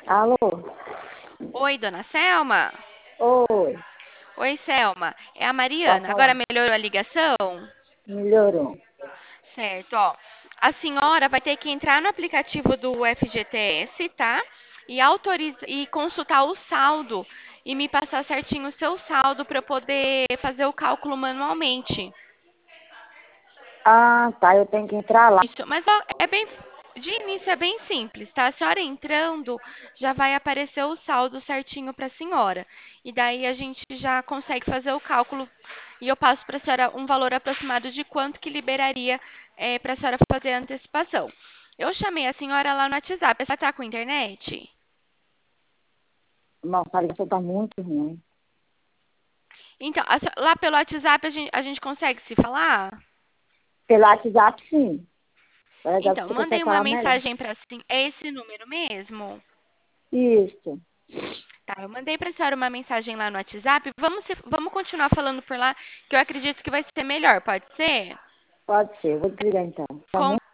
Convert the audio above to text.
Alô? Oi, dona Selma? Oi, Oi, Selma. É a pode Mariana. Agora falar. melhorou a ligação? Melhorou. Certo, ó. A senhora vai ter que entrar no aplicativo do FGTS, tá? E consultar o saldo e me passar certinho o seu saldo para eu poder fazer o cálculo manualmente. Ah, tá, eu tenho que entrar lá. Isso, mas ó, de início é bem simples, tá? A senhora entrando, já vai aparecer o saldo certinho para a senhora. E daí a gente já consegue fazer o cálculo e eu passo para a senhora um valor aproximado de quanto que liberaria para a senhora fazer a antecipação. Eu chamei a senhora lá no WhatsApp. A senhora está com internet? Nossa, a ligação tá muito ruim. Então, lá pelo WhatsApp a gente consegue se falar? Pelo WhatsApp, sim. Já Então, você consegue mandei uma falar melhor. mensagem para é esse número mesmo? Isso, Tá, eu mandei para a senhora uma mensagem lá no WhatsApp. Vamos continuar falando por lá, que eu acredito que vai ser melhor, pode ser? pode ser. Vou desligar então. Tá Com muito